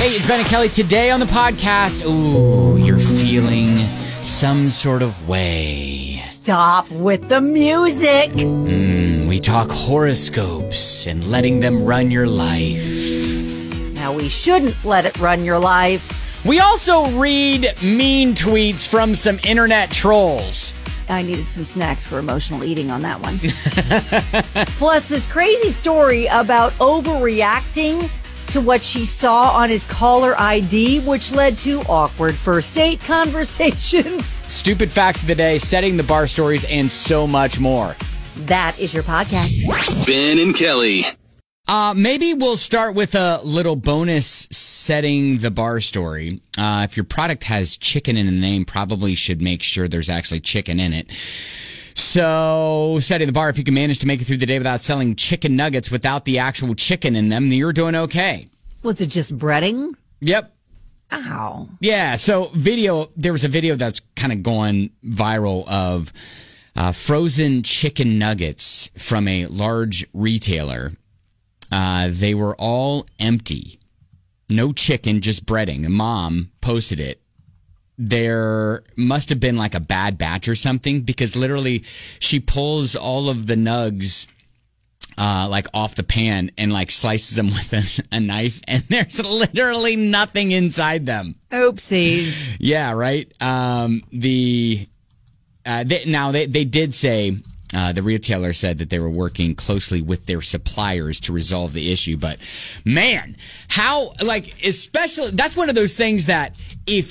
Hey, it's Ben and Kelly. Today on the podcast, ooh, you're feeling some sort of way. Stop with the music. We talk horoscopes and letting them run your life. Now, we shouldn't let it run your life. We also read mean tweets from some internet trolls. I needed some snacks for emotional eating on that one. Plus, this crazy story about overreacting to what she saw on his caller ID, which led to awkward first date conversations. Stupid facts of the day, setting the bar stories, and so much more. That is your podcast. Ben and Kelly. Maybe we'll start with a little bonus setting the bar story. If your product has chicken in the name, probably should make sure there's actually chicken in it. So, setting the bar, if you can manage to make it through the day without selling chicken nuggets without the actual chicken in them, you're doing okay. Was it just breading? Yep. Ow. Yeah, so there was a video that's kind of going viral of frozen chicken nuggets from a large retailer. They were all empty. No chicken, just breading. The mom posted it. There must have been like a bad batch or something, because literally she pulls all of the nugs like off the pan and like slices them with a knife, and there's literally nothing inside them. Oopsies. Yeah, right. They did say, the retailer said that they were working closely with their suppliers to resolve the issue. But man, especially, that's one of those things that if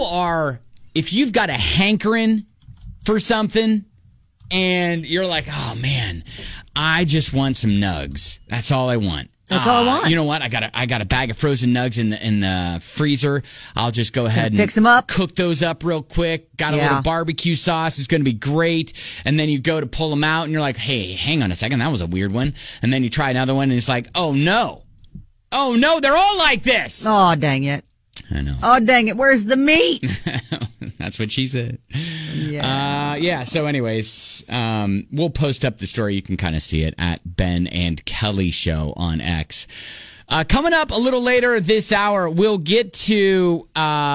you've got a hankering for something and you're like, oh man, I just want some nugs. That's all I want. That's all I want. You know what? I got a bag of frozen nugs in the freezer. I'll just go ahead and fix them up. Cook those up real quick. Got a little barbecue sauce. It's going to be great. And then you go to pull them out, and you're like, hey, hang on a second. That was a weird one. And then you try another one, and it's like, oh no, they're all like this. Oh, dang it. I know. Oh, dang it. Where's the meat? That's what she said. Yeah. So anyways, we'll post up the story. You can kind of see it at Ben and Kelly Show on X. Coming up a little later this hour, we'll get to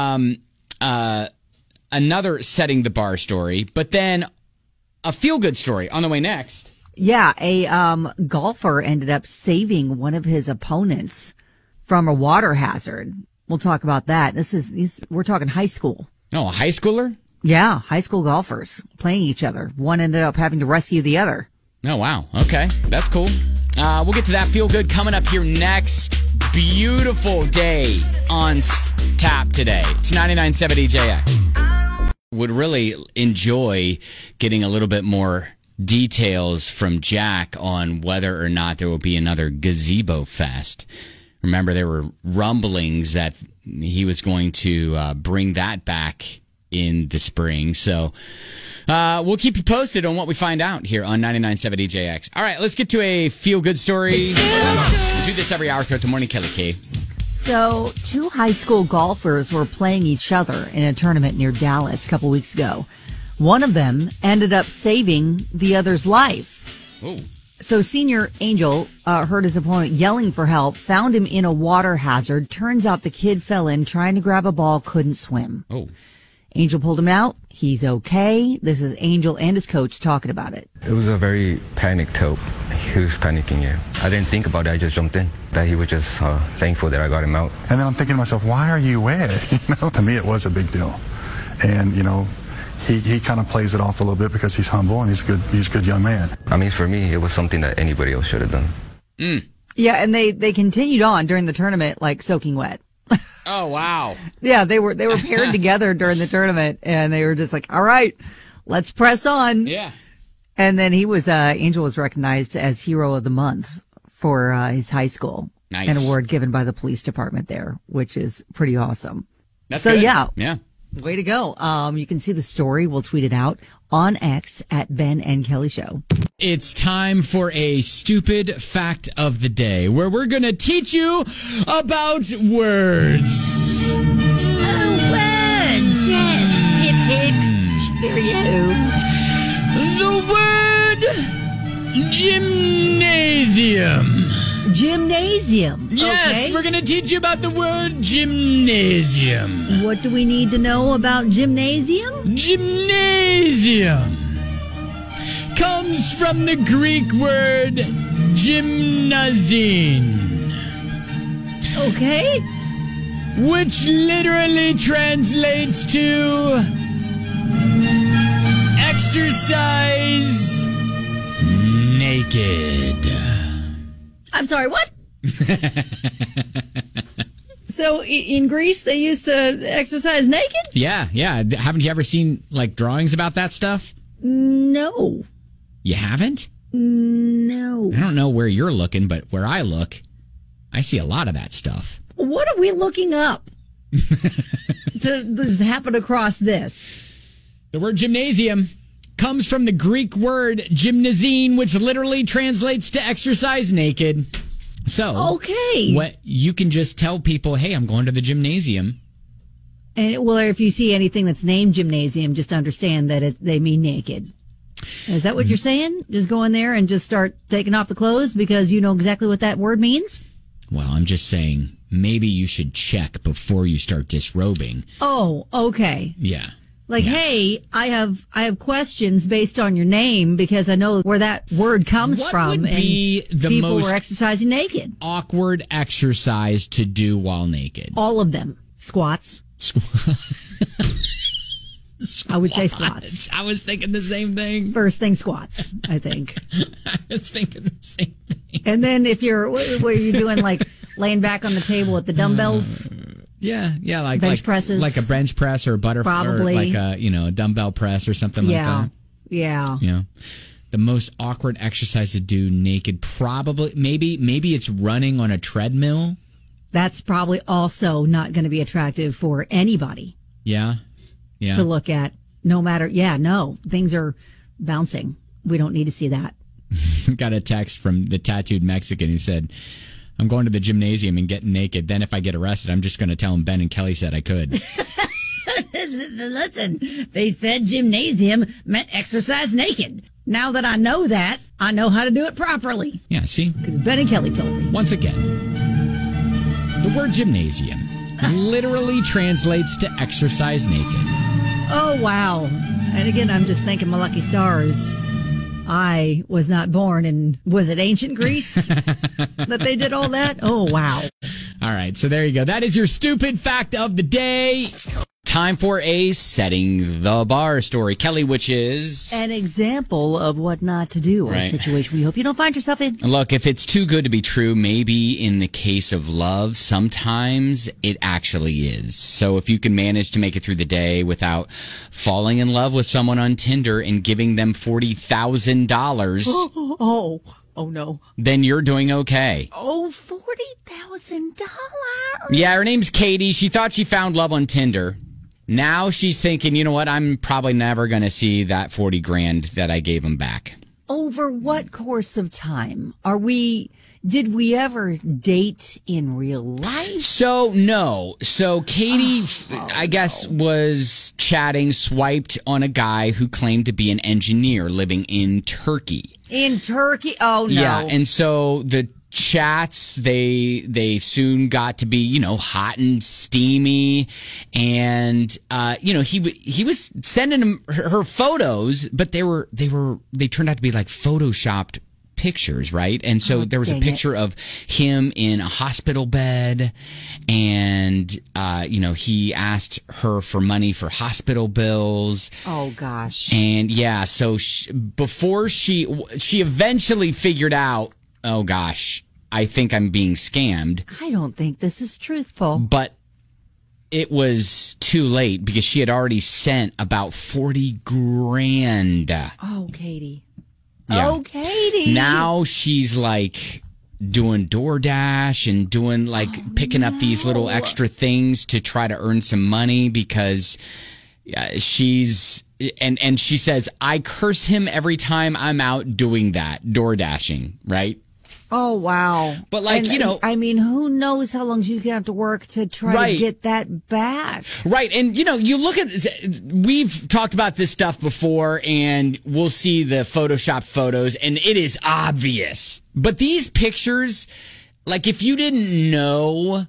another setting the bar story, but then a feel-good story on the way next. Yeah, a golfer ended up saving one of his opponents from a water hazard. We'll talk about that. We're talking high school. Oh, a high schooler? Yeah, high school golfers playing each other. One ended up having to rescue the other. Oh, wow. Okay, that's cool. We'll get to that feel good coming up here next. Beautiful day on tap today. It's 99.7 EJX. Would really enjoy getting a little bit more details from Jack on whether or not there will be another Gazebo Fest. Remember, there were rumblings that he was going to bring that back in the spring. So we'll keep you posted on what we find out here on 99.7 EJX. All right, let's get to a feel-good story. We do this every hour throughout the morning, Kelly K. So, two high school golfers were playing each other in a tournament near Dallas a couple weeks ago. One of them ended up saving the other's life. Oh. So senior Angel heard his opponent yelling for help, found him in a water hazard. Turns out the kid fell in trying to grab a ball, couldn't swim. Oh. Angel pulled him out. He's okay. This is Angel and his coach talking about it. It was a very panicked hope. He was panicking, yeah. I didn't think about it. I just jumped in. That he was just thankful that I got him out. And then I'm thinking to myself, why are you wet? To me, it was a big deal. And, he kind of plays it off a little bit because he's humble and he's a good young man. I mean, for me, it was something that anybody else should have done. Yeah, and they continued on during the tournament, like soaking wet. Oh, wow. Yeah, they were paired together during the tournament, and they were just like, all right, let's press on. Yeah. And then Angel was recognized as Hero of the Month for his high school. Nice. An award given by the police department there, which is pretty awesome. That's so good. Yeah. Way to go. You can see the story. We'll tweet it out on X at Ben and Kelly Show. It's time for a stupid fact of the day, where we're going to teach you about words. Oh, words. Yes. Hip, hip. Cheerio. The word gymnasium. Gymnasium. Yes, okay? we're going to teach you about the word gymnasium. What do we need to know about gymnasium? Gymnasium comes from the Greek word gymnazine, Okay. which literally translates to exercise naked. I'm sorry, what? So in Greece, they used to exercise naked? Yeah. Haven't you ever seen like drawings about that stuff? No. You haven't? No. I don't know where you're looking, but where I look, I see a lot of that stuff. What are we looking up to just happen across this? The word gymnasium comes from the Greek word gymnazine, which literally translates to exercise naked. So, Okay. what you can just tell people, hey, I'm going to the gymnasium. And well, if you see anything that's named gymnasium, just understand that they mean naked. Is that what you're saying? Just go in there and just start taking off the clothes because you know exactly what that word means? Well, I'm just saying maybe you should check before you start disrobing. Oh, okay. Yeah. Like, hey, I have questions based on your name because I know where that word comes What from. would be and the people most were exercising naked. awkward exercise to do while naked? All of them. Squats. I would say squats. I was thinking the same thing. First thing, squats, I think. I was thinking the same thing. And then if you're, what are you doing? Like laying back on the table with the dumbbells? Yeah, like Bench presses? like a bench press or a butterfly, or Probably. like a a dumbbell press or something like that. Yeah. Yeah. The most awkward exercise to do naked, probably maybe it's running on a treadmill. That's probably also not going to be attractive for anybody Yeah. to look at. No matter, things are bouncing. We don't need to see that. Got a text from the tattooed Mexican who said, I'm going to the gymnasium and getting naked. Then if I get arrested, I'm just going to tell him Ben and Kelly said I could. Listen, they said gymnasium meant exercise naked. Now that I know that, I know how to do it properly. Yeah, see? Because Ben and Kelly told me. Once again, the word gymnasium literally translates to exercise naked. Oh, wow. And again, I'm just thanking my lucky stars. I was not born in, was it ancient Greece that they did all that? Oh, wow. All right, so there you go. That is your stupid fact of the day. Time for a setting the bar story. Kelly, which is... An example of what not to do or a Right. situation we hope you don't find yourself in. Look, if it's too good to be true, maybe in the case of love, sometimes it actually is. So if you can manage to make it through the day without falling in love with someone on Tinder and giving them $40,000, Oh, no. then you're doing okay. Oh, $40,000. Yeah, her name's Katie. She thought she found love on Tinder. Now she's thinking, you know what? I'm probably never going to see that 40 grand that I gave him back. Over what course of time? Did we ever date in real life? So, no. So, Katie, I guess, was chatting, swiped on a guy who claimed to be an engineer living in Turkey. In Turkey? Oh, no. Yeah, and so the chats, they soon got to be, hot and steamy. And, he was sending him her photos, but they turned out to be like Photoshopped pictures, right? And so there was a picture of him in a hospital bed, and he asked her for money for hospital bills. Oh gosh. And yeah, so before she eventually figured out, oh gosh, I think I'm being scammed. I don't think this is truthful. But it was too late because she had already sent about 40 grand. Oh, Katie. Yeah. Oh, Katie. Now she's like doing DoorDash and doing picking up these little extra things to try to earn some money because she's and she says, I curse him every time I'm out doing that, DoorDashing, right? Oh, wow. But who knows how long she's going to have to work to try to get that back. Right. And, you look at, we've talked about this stuff before and we'll see the Photoshop photos and it is obvious. But these pictures, like if you didn't know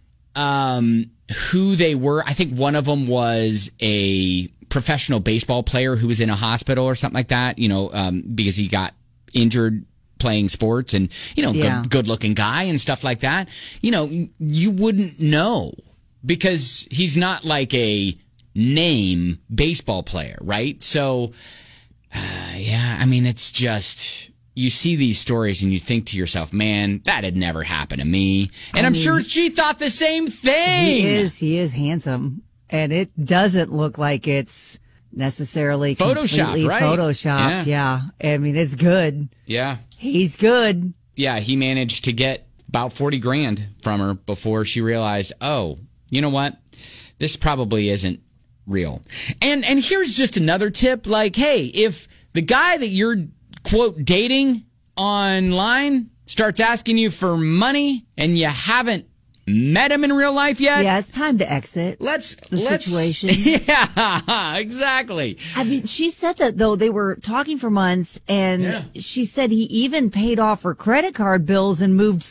who they were, I think one of them was a professional baseball player who was in a hospital or something like that, because he got injured playing sports and, good looking guy and stuff like that. You wouldn't know because he's not like a name baseball player, right? So, it's just, you see these stories and you think to yourself, man, that had never happened to me. And I'm sure she thought the same thing. He is handsome. And it doesn't look like it's necessarily Photoshopped, right? Photoshopped, yeah. I mean, it's good. Yeah. He's good. Yeah, he managed to get about $40,000 from her before she realized, oh, you know what? This probably isn't real. And here's just another tip. Like, hey, if the guy that you're, quote, dating online starts asking you for money and you haven't met him in real life yet? Yeah, it's time to exit the situation. Yeah, exactly. I mean, she said that, though, they were talking for months, and she said he even paid off her credit card bills and moved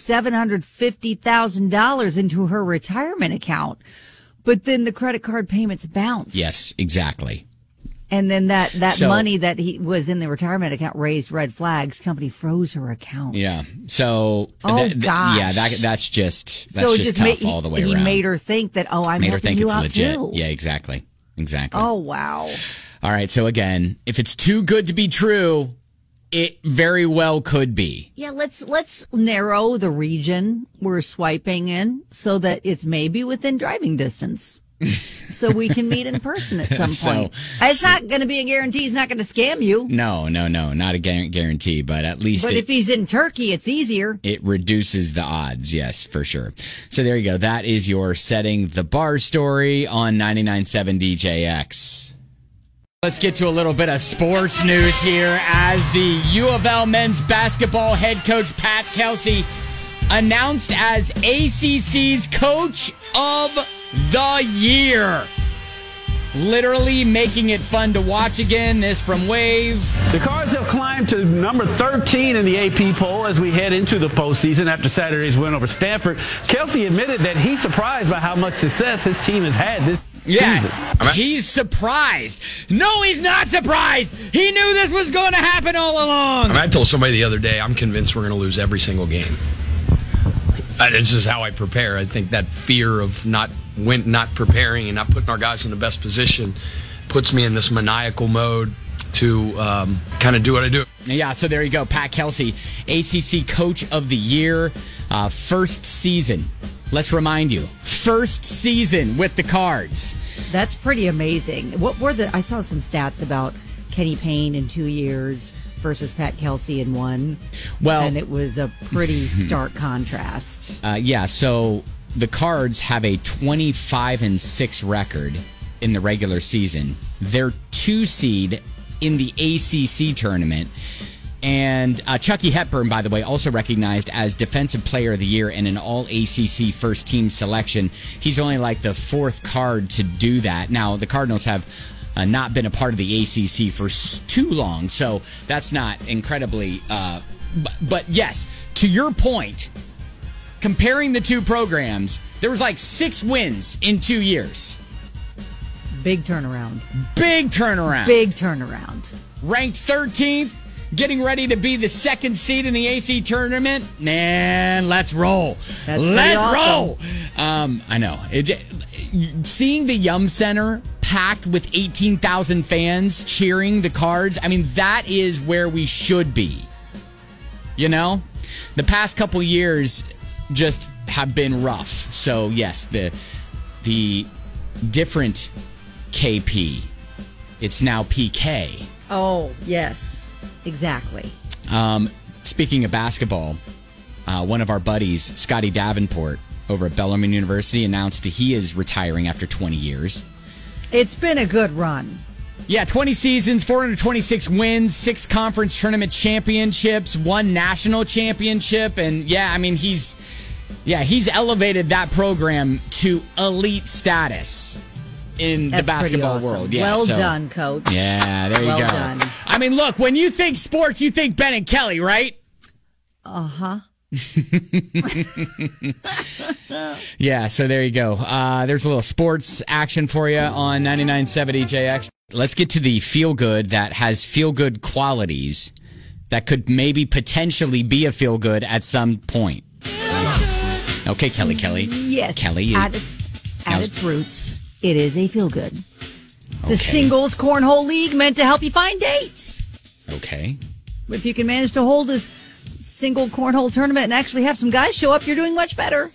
$750,000 into her retirement account. But then the credit card payments bounced. Yes, exactly. And then that money that he was in the retirement account raised red flags. Company froze her account. Yeah. So. Gosh. Yeah, that's just tough all the way around. He made her think that, I'm made her helping think you it's out legit. too. Yeah, exactly. Oh, wow. All right. So again, if it's too good to be true, it very well could be. Yeah, let's narrow the region we're swiping in so that it's maybe within driving distance. So we can meet in person at some point. It's not going to be a guarantee. He's not going to scam you. No, not a guarantee, but at least. But if he's in Turkey, it's easier. It reduces the odds, yes, for sure. So there you go. That is your Setting the Bar story on 99.7 DJX. Let's get to a little bit of sports news here as the U of L men's basketball head coach Pat Kelsey announced as ACC's Coach of the Year. Literally making it fun to watch again. This from Wave. The Cards have climbed to number 13 in the AP poll as we head into the postseason after Saturday's win over Stanford. Kelsey admitted that he's surprised by how much success his team has had this season. He's surprised. No, he's not surprised. He knew this was going to happen all along. I told somebody the other day, I'm convinced we're going to lose every single game. It's just how I prepare. I think that fear of not preparing and not putting our guys in the best position puts me in this maniacal mode to kind of do what I do. Yeah, so there you go. Pat Kelsey, ACC Coach of the Year, first season. Let's remind you, first season with the Cards. That's pretty amazing. I saw some stats about Kenny Payne in 2 years versus Pat Kelsey in 1. Well, and it was a pretty stark contrast. So the Cards have a 25-6 record in the regular season. They're 2 seed in the ACC tournament. And Chucky Hepburn, by the way, also recognized as Defensive Player of the Year in an all-ACC first-team selection. He's only like the 4th Card to do that. Now, the Cardinals have not been a part of the ACC for too long, so that's not incredibly... But yes, to your point, comparing the two programs, there was like 6 wins in 2 years. Big turnaround. Big turnaround. Big turnaround. Ranked 13th, getting ready to be the 2nd seed in the AC tournament. Man, let's roll. Let's roll. I know. Seeing the Yum Center packed with 18,000 fans cheering the Cards, I mean, that is where we should be. You know? The past couple years just have been rough. So, yes, the different KP, it's now PK. Oh, yes, exactly. Speaking of basketball, one of our buddies, Scotty Davenport, over at Bellarmine University, announced that he is retiring after 20 years. It's been a good run. Yeah, 20 seasons, 426 wins, 6 conference tournament championships, 1 national championship, and he's elevated that program to elite status in the basketball world. Yeah, well done, Coach. Yeah, there you go. Done. I mean, look, when you think sports, you think Ben and Kelly, right? Uh-huh. Yeah, so there you go. There's a little sports action for you on 99.7 EJX. Let's get to the feel-good that has feel-good qualities that could maybe potentially be a feel-good at some point. Okay, Kelly. Yes. Kelly. At its roots, it is a feel-good. It's a Okay. singles cornhole league meant to help you find dates. Okay. If you can manage to hold a single cornhole tournament and actually have some guys show up, you're doing much better.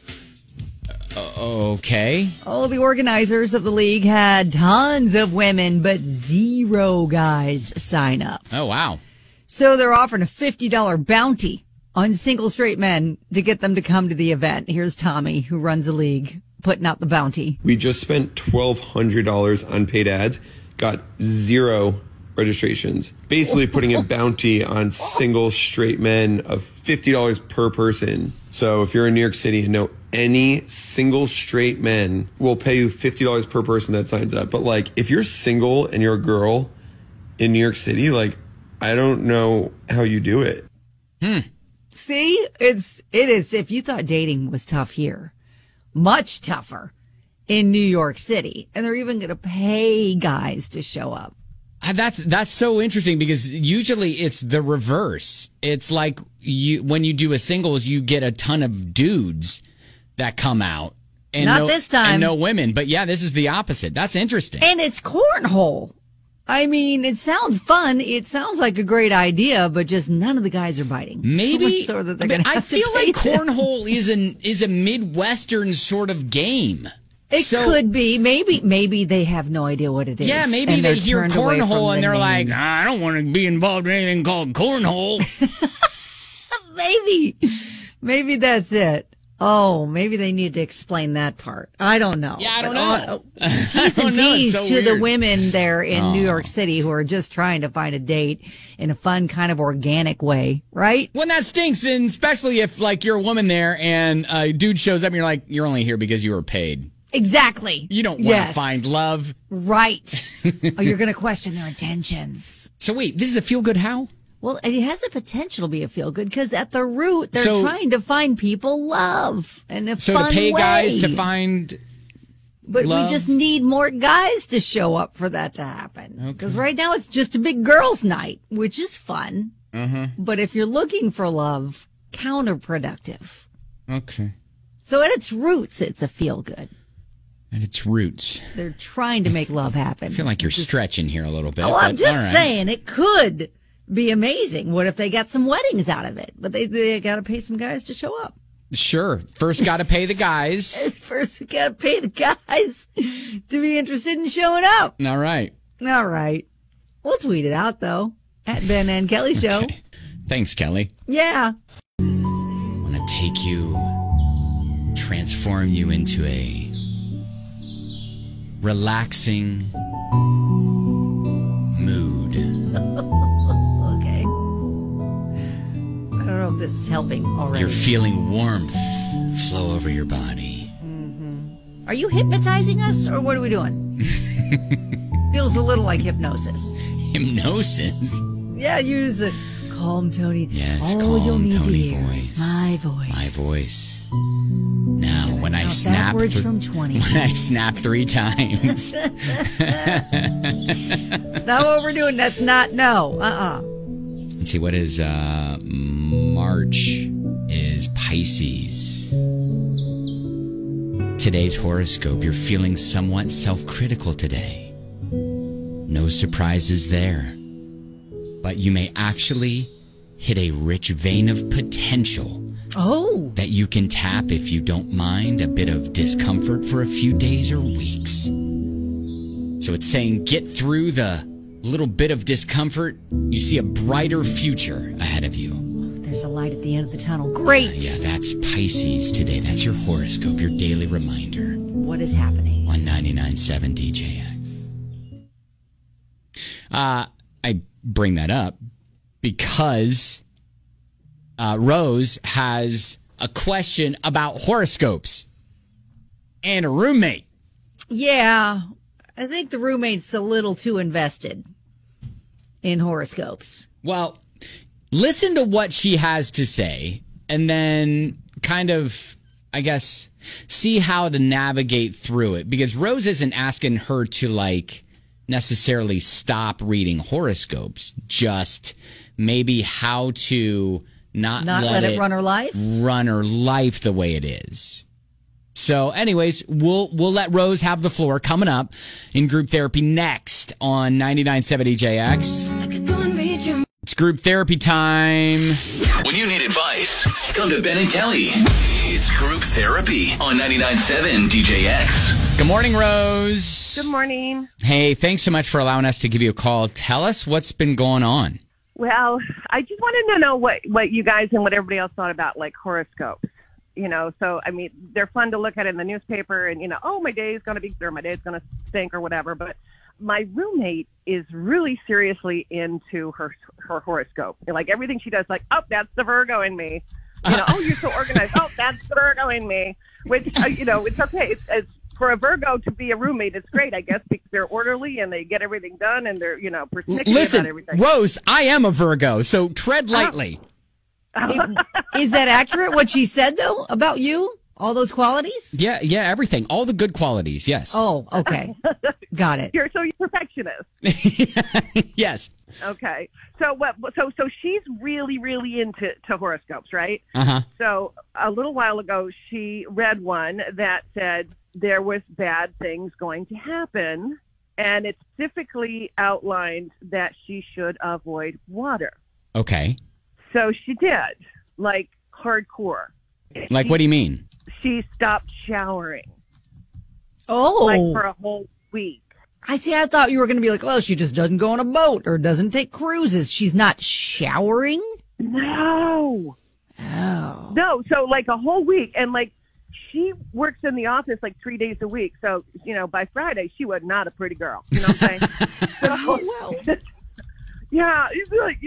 Okay. Oh, the organizers of the league had tons of women, but 0 guys sign up. Oh, wow. So they're offering a $50 bounty on single straight men to get them to come to the event. Here's Tommy, who runs the league, putting out the bounty. We just spent $1,200 on paid ads, got 0 registrations, basically putting a bounty on single straight men of $50 per person. So if you're in New York City and know any single straight men, will pay you $50 per person that signs up. But like, if you're single and you're a girl in New York City, like, I don't know how you do it. See, it is. If you thought dating was tough here, much tougher in New York City. And they're even going to pay guys to show up. That's so interesting because usually it's the reverse. It's like when you do a singles, you get a ton of dudes that come out. And Not this time. And no women. But yeah, this is the opposite. That's interesting. And it's cornhole. I mean, it sounds fun. It sounds like a great idea, but just none of the guys are biting. Maybe. So much so that they're gonna I have to feel pay like them. cornhole is a Midwestern sort of game. It could be. Maybe they have no idea what it is. Yeah, maybe and they they're hear turned away from cornhole and the they're like, name. I don't want to be involved in anything called cornhole. Maybe that's it. Oh, maybe they need to explain that part. I don't know. Yeah, I don't But, know. Peace and peace It's so to the weird. women there in New York City who are just trying to find a date in a fun, kind of organic way, right? Well, that stinks, and especially if like you're a woman there and a dude shows up and you're like, you're only here because you were paid. Exactly. You don't want to find love. Right. Oh, you're going to question their intentions. So wait, this is a feel-good how? Well, it has the potential to be a feel-good because at the root, they're So- trying to find people love in a So fun to pay way. guys to find But love? we just need more guys to show up for that to happen. Because right now it's just a big girls' night, which is fun. But if you're looking for love, counterproductive. Okay. So at its roots, it's a feel-good. And its roots. They're trying to make love happen. I feel like you're stretching here a little bit. Oh, I'm but just all right. saying it could be amazing. What if they got some weddings out of it? But they got to pay some guys to show up. Sure. First got to pay the guys. First, we got to pay the guys to be interested in showing up. All right. All right. We'll tweet it out, though, at Ben and Kelly Show. Okay. Thanks, Kelly. Yeah. I want to take you, transform you into a relaxing mood. Okay. I don't know if this is helping already. You're feeling warmth flow over your body. Are you hypnotizing us, or what are we doing? Feels a little like hypnosis. Hypnosis. Yeah, use the calm Tony. Yes, All calm you'll need Tony to hear voice. is my voice. My voice. Now, when I Now snap, backwards from 20. when I snap 3 times, Not what we're doing. That's not no. let's see what is March is Pisces. Today's horoscope. You're feeling somewhat self-critical today. No surprises there, but you may actually hit a rich vein of potential Oh. that you can tap if you don't mind a bit of discomfort for a few days or weeks. So it's saying get through the little bit of discomfort. You see a brighter future ahead of you. There's a light at the end of the tunnel. Great. Yeah, that's Pisces today. That's your horoscope, your daily reminder What is happening? on 99.7 DJX. I bring that up because Rose has a question about horoscopes and a roommate. Yeah. I think the roommate's a little too invested in horoscopes. Well, listen to what she has to say and then kind of, I guess, see how to navigate through it. Because Rose isn't asking her to, like, necessarily stop reading horoscopes, just maybe how to not let it run her life? Run her life the way it is. So anyways, we'll let Rose have the floor coming up in group therapy next on 99.7 EJX. It's group therapy time. When you need advice, come to Ben and Kelly. It's group therapy on 99.7 DJX. Good morning, Rose. Good morning. Hey, thanks so much for allowing us to give you a call. Tell us what's been going on. Well, I just wanted to know what you guys and what everybody else thought about, like, horoscopes. You know, so, I mean, they're fun to look at in the newspaper and, you know, oh, my day is going to be, or my day is going to stink or whatever. But my roommate is really seriously into her horoscope. Like, everything she does, like, oh, that's the Virgo in me. You know, oh, you're so organized. Oh, that's the Virgo in me. Which, you know, it's okay. It's for a Virgo to be a roommate, it's great, I guess, because they're orderly and they get everything done and they're, you know, persnickety about everything. Rose, I am a Virgo, so tread lightly. Is that accurate, what she said, though, about you? All those qualities? Yeah, everything. All the good qualities, yes. Oh, okay. Got it. You're perfectionist. Yes. Okay. So she's really, really into horoscopes, right? Uh-huh. So a little while ago, she read one that said there was bad things going to happen, and it specifically outlined that she should avoid water. Okay. So she did, like, hardcore. Like, what do you mean? She stopped showering. Oh. Like, for a whole week. I thought you were going to be like, well, she just doesn't go on a boat or doesn't take cruises. She's not showering? No. Oh. No, so, like, a whole week. And, like, she works in the office, like, 3 days a week. So, you know, by Friday, she was not a pretty girl. You know what I'm saying? Oh, well. Yeah, it's like,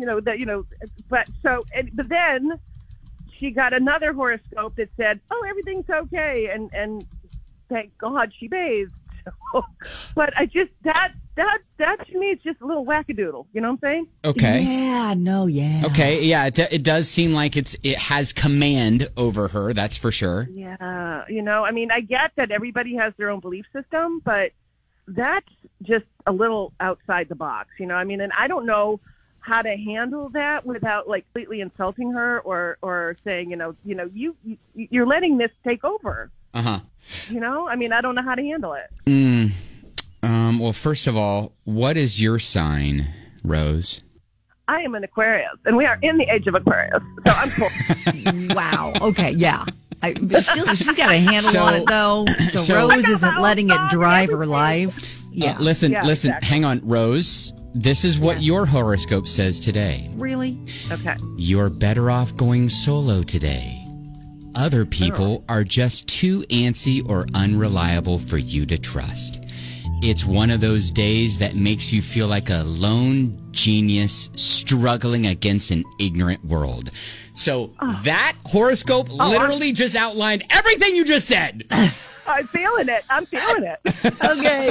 but then she got another horoscope that said, oh, everything's okay. And thank God she bathed. But I just, that to me, it's just a little wackadoodle. You know what I'm saying? Okay. Yeah, yeah. Okay, yeah, it does seem like it has command over her, that's for sure. Yeah, you know, I mean, I get that everybody has their own belief system, but that's just a little outside the box, you know. I mean, and I don't know how to handle that without, like, completely insulting her or saying, you're letting this take over. Uh-huh. You know, I mean, I don't know how to handle it. Well, first of all, what is your sign, Rose? I am an Aquarius, and we are in the age of Aquarius, so I'm cool. Wow. Okay. Yeah. She's got a handle on it, though. So Rose isn't letting it drive her life. Yeah. Listen, exactly. Hang on, Rose. This is what your horoscope says today. Really? Okay. You're better off going solo today. Other people are just too antsy or unreliable for you to trust. It's one of those days that makes you feel like a lone genius struggling against an ignorant world. So that horoscope literally just outlined everything you just said. I'm feeling it. Okay.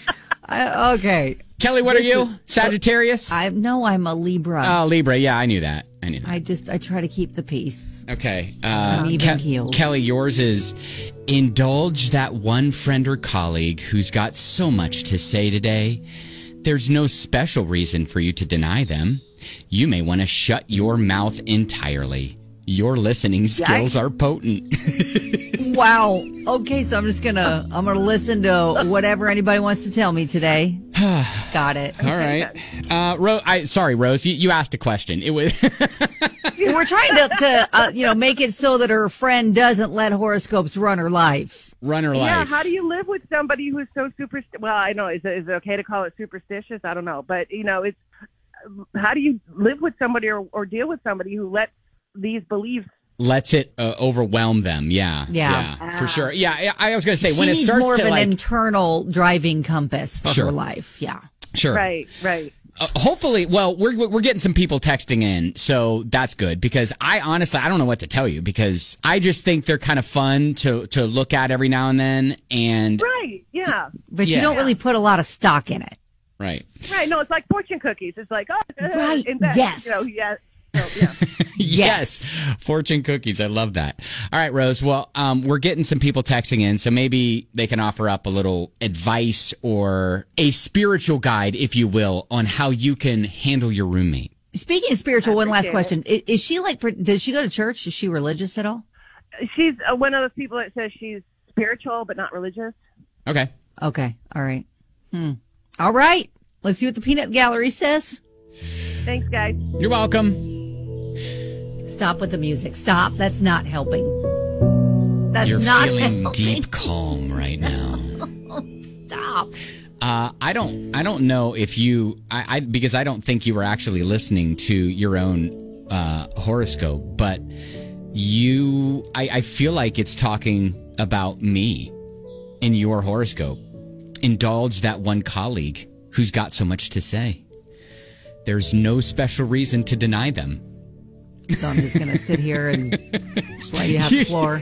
Okay. Kelly, what are you? Sagittarius? I'm a Libra. Oh, Libra. Yeah, I knew that. I try to keep the peace. Okay. I'm even-keeled. Kelly, yours is indulge that one friend or colleague who's got so much to say today. There's no special reason for you to deny them. You may want to shut your mouth entirely. Your listening skills are potent. Wow. Okay, so I'm gonna listen to whatever anybody wants to tell me today. Got it. All right. Sorry, Rose. You asked a question. It was. We're trying to make it so that her friend doesn't let horoscopes run her life. Yeah. How do you live with somebody who's so superstitious? Well, I know is it okay to call it superstitious? I don't know, but it's how do you live with somebody or deal with somebody who lets these beliefs lets it overwhelm them. Yeah, for sure. Yeah, I was going to say when it starts more to of an internal driving compass for her life. Yeah, sure. Right. Hopefully, well, we're getting some people texting in, so that's good because I don't know what to tell you because I just think they're kind of fun to look at every now and then. And right, yeah, but you don't really put a lot of stock in it. Right. No, it's like fortune cookies. It's like right, yes. So, yeah. Yes. Fortune cookies. I love that. All right, Rose. Well, we're getting some people texting in, so maybe they can offer up a little advice or a spiritual guide, if you will, on how you can handle your roommate. Speaking of spiritual, one last question. Is she does she go to church? Is she religious at all? She's one of those people that says she's spiritual but not religious. Okay. All right. All right. Let's see what the Peanut Gallery says. Thanks, guys. You're welcome. Stop with the music. Stop. That's not helping. You're not feeling helping. deep calm right now. Stop. I don't know if you, because I don't think you were actually listening to your own horoscope, but I feel like it's talking about me in your horoscope. Indulge that one colleague who's got so much to say. There's no special reason to deny them. So I'm just going to sit here and just let you have the floor.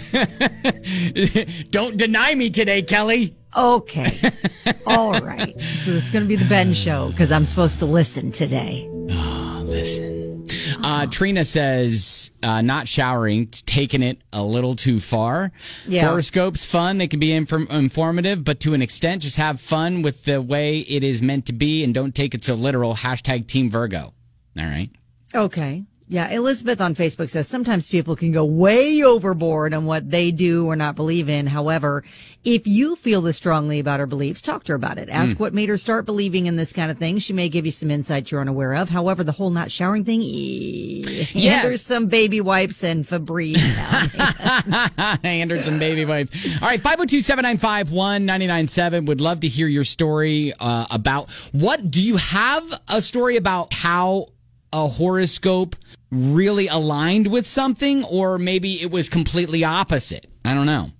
Don't deny me today, Kelly. Okay. All right. So it's going to be the Ben show because I'm supposed to listen today. Oh, listen. Trina says, not showering, taking it a little too far. Yeah. Horoscopes, fun. They can be informative, but to an extent, just have fun with the way it is meant to be and don't take it so literal. # Team Virgo. All right. Okay. Yeah, Elizabeth on Facebook says sometimes people can go way overboard on what they do or not believe in. However, if you feel this strongly about her beliefs, talk to her about it. Ask what made her start believing in this kind of thing. She may give you some insight you're unaware of. However, the whole not showering thing, yeah. There's some baby wipes and Febreze. Anderson baby wipes. All right, 502-795-1997. Would love to hear your story about what do you have a story about how a horoscope really aligned with something, or maybe it was completely opposite. I don't know.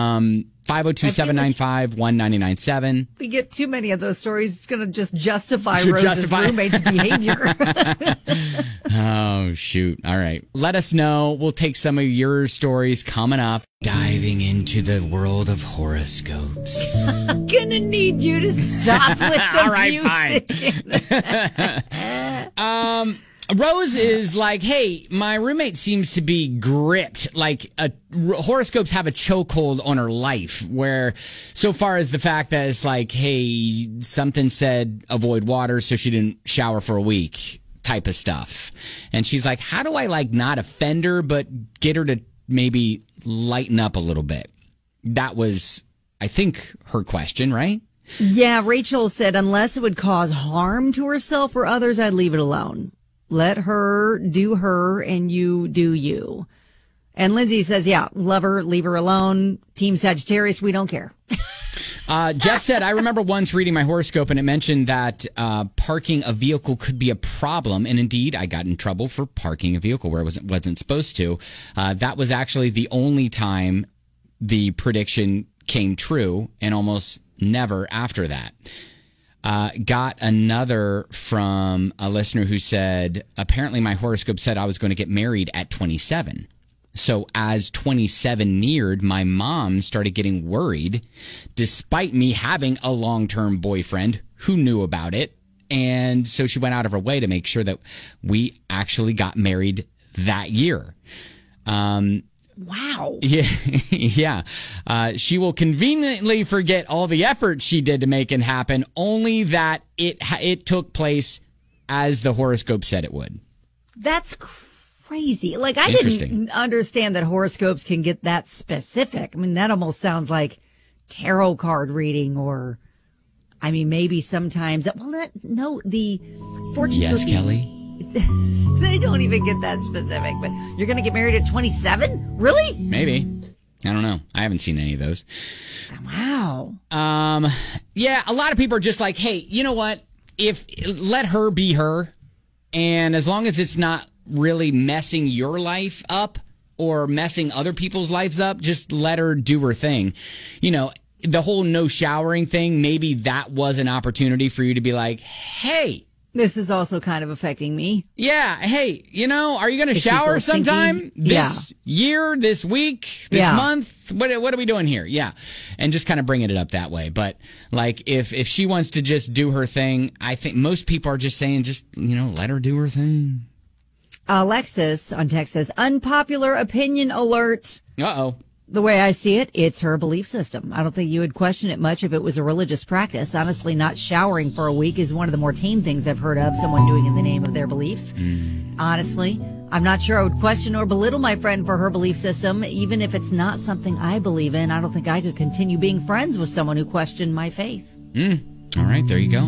502-795-1997. We get too many of those stories. It's going to just justify Rose's roommate's behavior. Oh, shoot. All right. Let us know. We'll take some of your stories coming up. Diving into the world of horoscopes. I'm going to need you to stop with the all right, music. Fine. Rose is like, hey, my roommate seems to be gripped. Like horoscopes have a chokehold on her life, where so far as the fact that it's like, hey, something said avoid water, so she didn't shower for a week type of stuff. And she's like, how do I not offend her, but get her to maybe lighten up a little bit? That was, I think, her question, right? Yeah, Rachel said, unless it would cause harm to herself or others, I'd leave it alone. Let her do her and you do you. And Lindsay says, yeah, love her, leave her alone. Team Sagittarius, we don't care. Jeff said, I remember once reading my horoscope and it mentioned that parking a vehicle could be a problem. And indeed, I got in trouble for parking a vehicle where it wasn't supposed to. That was actually the only time the prediction came true, and almost never after that. Got another from a listener who said, apparently my horoscope said I was going to get married at 27. So as 27 neared, my mom started getting worried, despite me having a long-term boyfriend who knew about it. And so she went out of her way to make sure that we actually got married that year. Wow. Yeah. Yeah. She will conveniently forget all the effort she did to make it happen, only that it took place as the horoscope said it would. That's crazy. I didn't understand that horoscopes can get that specific. I mean, that almost sounds like tarot card reading, or, I mean, maybe sometimes. The fortune Yes, cookie. Kelly. They don't even get that specific, but you're going to get married at 27? Really? Maybe. I don't know. I haven't seen any of those. Wow. Yeah, a lot of people are just like, hey, you know what? Let her be her. And as long as it's not really messing your life up or messing other people's lives up, just let her do her thing. You know, the whole no showering thing, maybe that was an opportunity for you to be like, hey, this is also kind of affecting me. yeah, hey, are you going to shower sometime this year, this week, this month? What are we doing here? Yeah. And just kind of bringing it up that way. But if she wants to just do her thing, I think most people are just saying, just, let her do her thing. Alexis on text says, unpopular opinion alert. Uh-oh. The way I see it, it's her belief system. I don't think you would question it much if it was a religious practice. Honestly, not showering for a week is one of the more tame things I've heard of someone doing in the name of their beliefs. Honestly, I'm not sure I would question or belittle my friend for her belief system, even if it's not something I believe in. I don't think I could continue being friends with someone who questioned my faith. All right, there you go.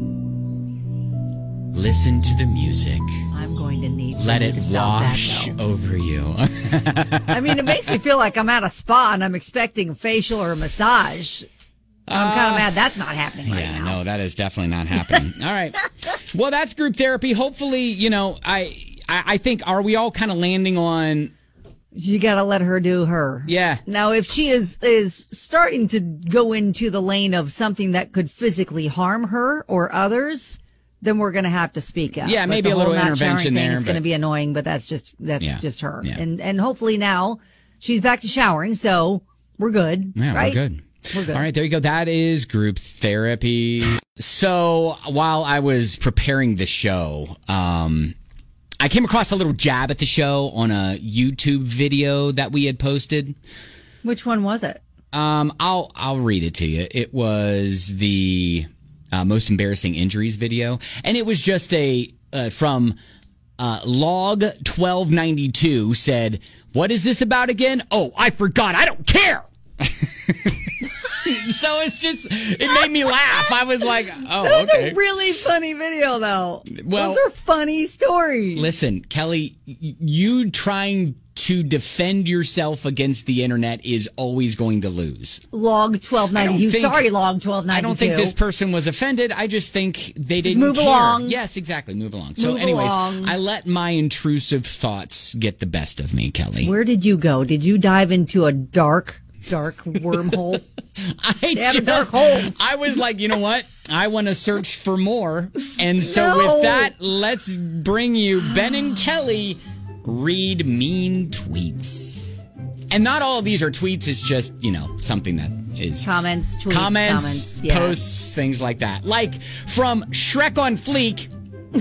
Listen to the music. I'm going to need Let it to stop wash that, though. over you. I mean, it makes me feel like I'm at a spa and I'm expecting a facial or a massage. I'm kind of mad that's not happening right now. No, that is definitely not happening. All right. Well, that's group therapy. Hopefully, I think, are we all kind of landing on... You got to let her do her. Yeah. Now, if she is starting to go into the lane of something that could physically harm her or others, then we're going to have to speak up. Yeah, But maybe the a little whole not intervention showering thing, there, It's going to but- be annoying, but that's just her. Yeah. And hopefully now she's back to showering, so we're good. Yeah, right? we're good. We're good. All right, there you go. That is group therapy. So while I was preparing the show, I came across a little jab at the show on a YouTube video that we had posted. Which one was it? I'll read it to you. It was the most embarrassing injuries video, and it was just from Log 1292 said, "What is this about again? Oh, I forgot. I don't care." So it made me laugh. I was like, oh, That was okay. a really funny video, though. Well- Those are funny stories. Listen, Kelly, you trying to defend yourself against the internet is always going to lose. Log 1292. Sorry, Log 1292. I don't think this person was offended. I just think they didn't move care. along. Yes, exactly. Move along. So Move anyways, along. I let my intrusive thoughts get the best of me, Kelly. Where did you go? Did you dive into a dark wormhole? I was like, you know what? I want to search for more. And so with that, let's bring you Ben and Kelly read mean tweets. And not all of these are tweets. It's just, something that is Comments, tweets, comments, yes. posts, things like that. Like from Shrek on Fleek.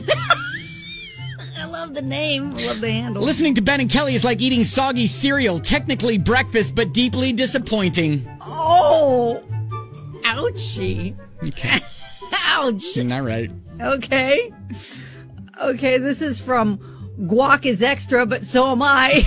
I love the name. I love the handle. Listening to Ben and Kelly is like eating soggy cereal. Technically breakfast, but deeply disappointing. Oh, ouchie. Okay. Ouch. Isn't that right? Okay. Okay, this is from Guac is Extra, but so am I.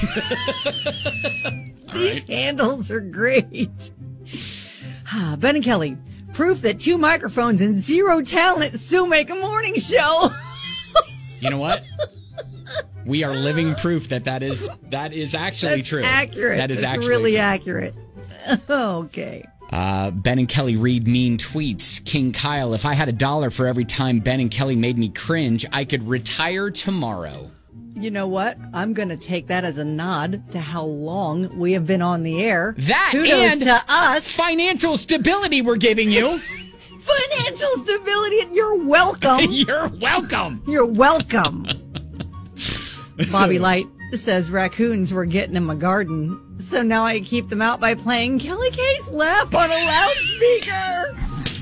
These handles are great. Ben and Kelly, proof that 2 microphones and 0 talent still make a morning show. You know what? We are living proof that is actually That's true. accurate. That is That's actually really true. accurate. Okay. Ben and Kelly read mean tweets. King Kyle, if I had $1 for every time Ben and Kelly made me cringe, I could retire tomorrow. You know what? I'm going to take that as a nod to how long we have been on the air. That Kudos and to us. Financial stability we're giving you. Financial stability. You're welcome. You're welcome. You're welcome. Bobby Light says raccoons were getting in my garden, so now I keep them out by playing Kelly K's Laugh on a loudspeaker.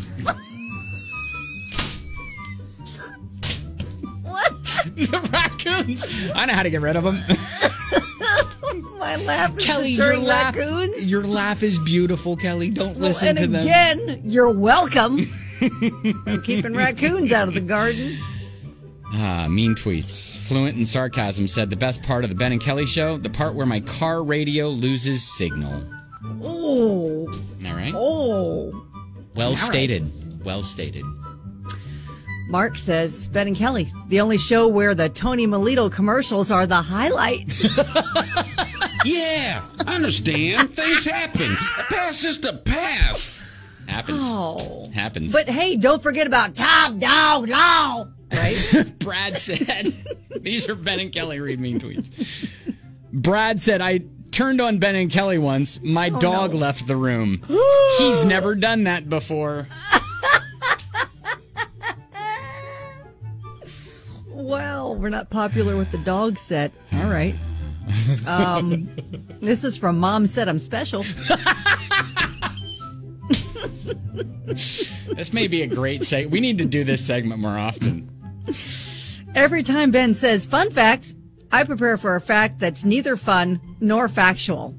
What? The raccoons. I know how to get rid of them. My laugh is Kelly, your destroying laugh, raccoons. your laugh is beautiful, Kelly. Don't listen and to them. again, you're welcome. I'm keeping raccoons out of the garden. Mean tweets. Fluent in sarcasm said the best part of the Ben and Kelly show, the part where my car radio loses signal. Oh. All right. Oh. Well All stated. Well stated. Mark says, Ben and Kelly, the only show where the Tony Melito commercials are the highlight. Yeah, I understand. Things happen. Past is the past. Happens. Oh. Happens. But hey, don't forget about Top Dog Law. Right? Brad said, these are Ben and Kelly read mean tweets. Brad said, I turned on Ben and Kelly once. My dog left the room. He's never done that before. Well, we're not popular with the dog set. All right. This is from Mom Said I'm Special. This may be a great segment. We need to do this segment more often. Every time Ben says, fun fact, I prepare for a fact that's neither fun nor factual.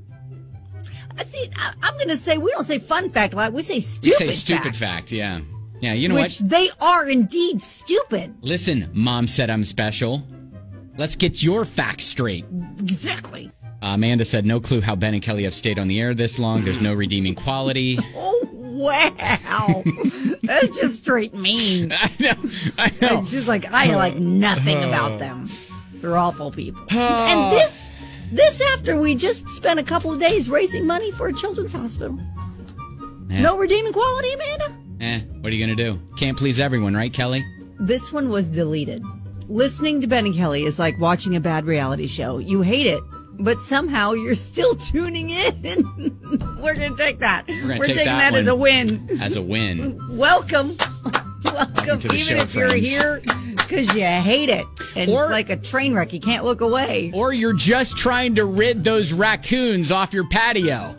See, I'm going to say we don't say fun fact a lot. We say stupid fact. You say stupid fact, yeah. Yeah, you know Which what? they are indeed stupid. Listen, Mom said I'm special. Let's get your facts straight. Exactly. Amanda said, no clue how Ben and Kelly have stayed on the air this long. There's no redeeming quality. Oh, wow. That's just straight mean. I know. She's like, I like nothing about them. They're awful people. And this after we just spent a couple of days raising money for a children's hospital. No redeeming quality, Amanda? What are you going to do? Can't please everyone, right, Kelly? This one was deleted. Listening to Ben and Kelly is like watching a bad reality show. You hate it, but somehow you're still tuning in. We're going to take that. We're taking that as a win. As a win. Welcome. Welcome, to the even show, if you're friends. here because you hate it. And it's like a train wreck. You can't look away. Or you're just trying to rid those raccoons off your patio.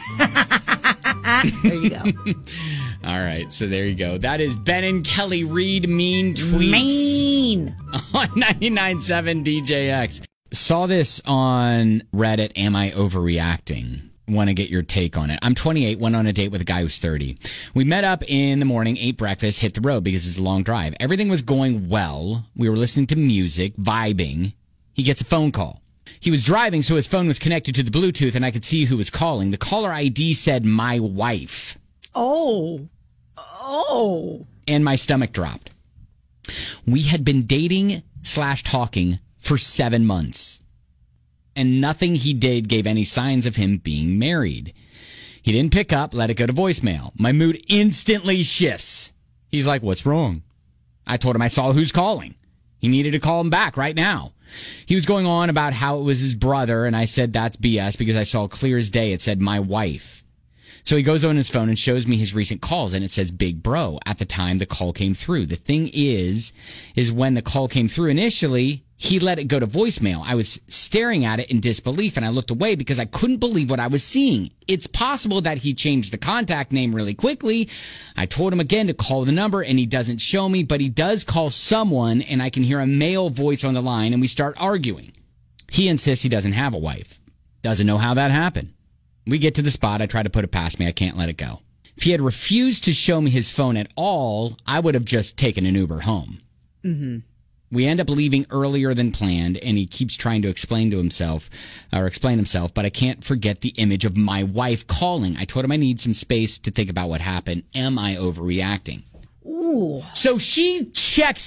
There you go. All right, so there you go. That is Ben and Kelly read mean tweets. Mean. On 99.7 DJX. Saw this on Reddit, Am I Overreacting? Want to get your take on it. I'm 28, went on a date with a guy who's 30. We met up in the morning, ate breakfast, hit the road because it's a long drive. Everything was going well. We were listening to music, vibing. He gets a phone call. He was driving, so his phone was connected to the Bluetooth, and I could see who was calling. The caller ID said, my wife. Oh. And my stomach dropped. We had been dating/talking for 7 months. And nothing he did gave any signs of him being married. He didn't pick up, let it go to voicemail. My mood instantly shifts. He's like, what's wrong? I told him I saw who's calling. He needed to call him back right now. He was going on about how it was his brother, and I said that's BS because I saw clear as day. It said my wife. So he goes on his phone and shows me his recent calls, and it says Big Bro at the time the call came through. The thing is when the call came through initially, he let it go to voicemail. I was staring at it in disbelief, and I looked away because I couldn't believe what I was seeing. It's possible that he changed the contact name really quickly. I told him again to call the number, and he doesn't show me, but he does call someone, and I can hear a male voice on the line, and we start arguing. He insists he doesn't have a wife. Doesn't know how that happened. We get to the spot. I try to put it past me. I can't let it go. If he had refused to show me his phone at all, I would have just taken an Uber home. Mm-hmm. We end up leaving earlier than planned, and he keeps trying to explain himself, but I can't forget the image of my wife calling. I told him I need some space to think about what happened. Am I overreacting? Ooh. So she checks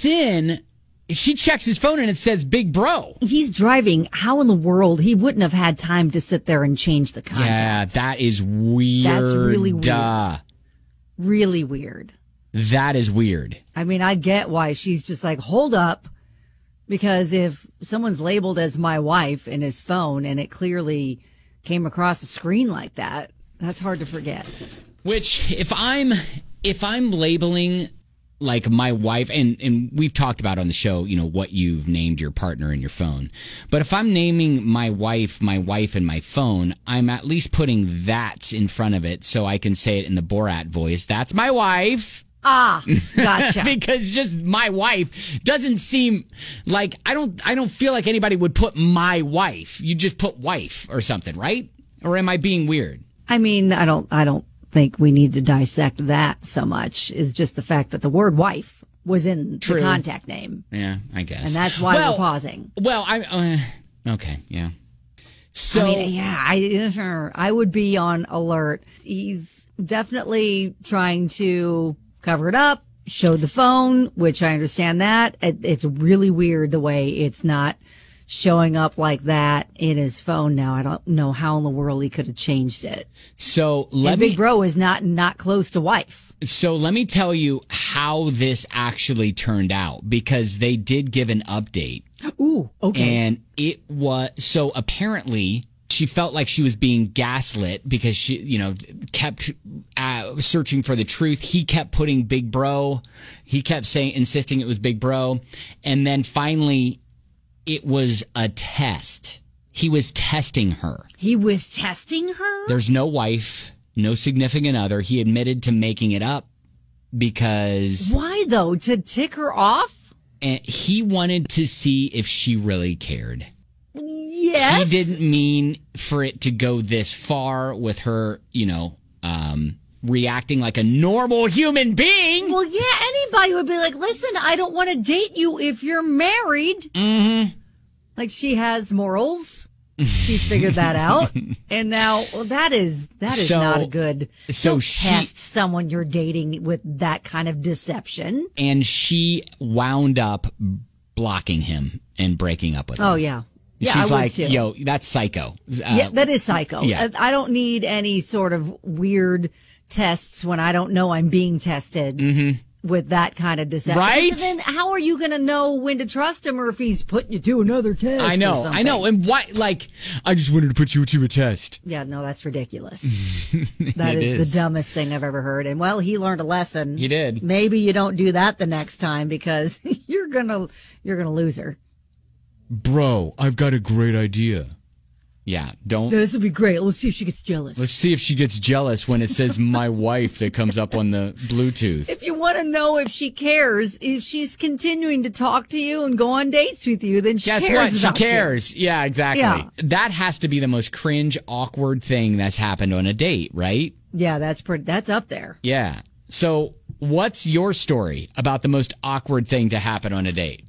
his phone, and it says Big Bro. He's driving. How in the world? He wouldn't have had time to sit there and change the contact. Yeah, that is weird. That's really weird. Really weird. That is weird. I mean, I get why she's just like, hold up. Because if someone's labeled as my wife in his phone and it clearly came across a screen like that, that's hard to forget. Which, if I'm labeling like my wife, and we've talked about on the show, what you've named your partner in your phone. But if I'm naming my wife in my phone, I'm at least putting that in front of it so I can say it in the Borat voice. That's my wife. Ah, gotcha. Because just my wife doesn't seem like I don't feel like anybody would put my wife. You just put wife or something, right? Or am I being weird? I mean, I don't think we need to dissect that so much. Is just the fact that the word wife was in the contact name. Yeah, I guess. And that's why we're pausing. Well, okay, yeah. So I mean, yeah, I would be on alert. He's definitely trying to cover it up, showed the phone, which I understand that. It's really weird the way it's not showing up like that in his phone now. I don't know how in the world he could have changed it. So Big Bro is not close to wife. So let me tell you how this actually turned out, because they did give an update. Ooh, okay. And it was, so apparently she felt like she was being gaslit because she, kept searching for the truth. He kept putting Big Bro. He kept insisting it was Big Bro. And then finally it was a test. He was testing her. He was testing her? There's no wife, no significant other. He admitted to making it up because... Why though? To tick her off? And he wanted to see if she really cared. Yes. He didn't mean for it to go this far with her, reacting like a normal human being. Well, yeah, anybody would be like, listen, I don't want to date you if you're married. Mm-hmm. Like, she has morals. She's figured that out. And now, that is not a good. So don't test someone you're dating with that kind of deception. And she wound up blocking him and breaking up with him. Oh, yeah. Yeah, she's I would like, too. yo, that's psycho. Yeah, that is psycho. Yeah. I don't need any sort of weird tests when I don't know I'm being tested with that kind of deception. Right? And then how are you going to know when to trust him or if he's putting you to another test? I know. And why? Like, I just wanted to put you to a test. Yeah, no, that's ridiculous. That is the dumbest thing I've ever heard. And well, he learned a lesson. He did. Maybe you don't do that the next time because you're gonna lose her. Bro, I've got a great idea. Yeah, don't. This would be great. Let's see if she gets jealous. Let's see if she gets jealous when it says my wife that comes up on the Bluetooth. If you want to know if she cares, if she's continuing to talk to you and go on dates with you, then she Guess cares. what? She cares. Yeah, exactly. Yeah. That has to be the most cringe, awkward thing that's happened on a date, right? Yeah, that's up there. Yeah. So what's your story about the most awkward thing to happen on a date?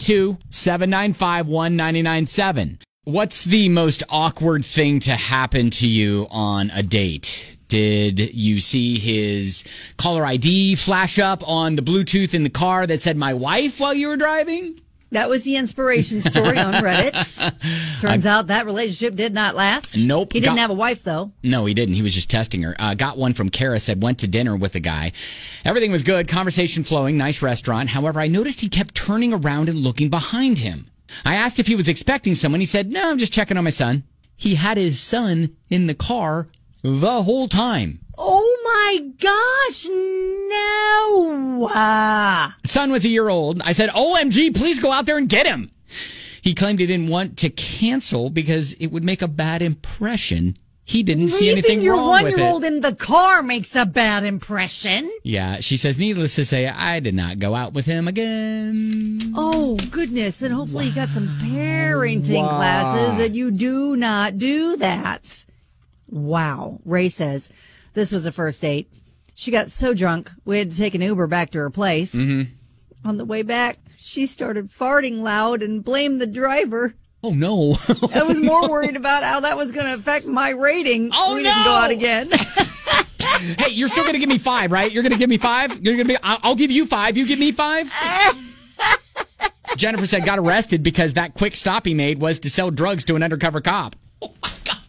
502-795-1997. What's the most awkward thing to happen to you on a date? Did you see his caller ID flash up on the Bluetooth in the car that said my wife while you were driving? That was the inspiration story on Reddit. Turns out that relationship did not last. Nope. He didn't have a wife, though. No, he didn't. He was just testing her. Got one from Kara, said, went to dinner with a guy. Everything was good, conversation flowing, nice restaurant. However, I noticed he kept turning around and looking behind him. I asked if he was expecting someone. He said, no, I'm just checking on my son. He had his son in the car the whole time. Oh, my gosh. No. Son was a year old. I said, OMG, please go out there and get him. He claimed he didn't want to cancel because it would make a bad impression. He didn't see anything wrong with it. Leaving your 1-year-old in the car makes a bad impression. Yeah, she says, needless to say, I did not go out with him again. Oh, goodness. And hopefully you got some parenting classes that you do not do that. Wow. Ray says, this was a first date. She got so drunk, we had to take an Uber back to her place. Mm-hmm. On the way back, she started farting loud and blamed the driver. Oh, no. I was more worried about how that was going to affect my rating. Oh, we didn't go out again. Hey, you're still going to give me 5, right? You're going to give me 5? I'll give you 5. You give me 5? Jennifer said got arrested because that quick stop he made was to sell drugs to an undercover cop. Oh, my God.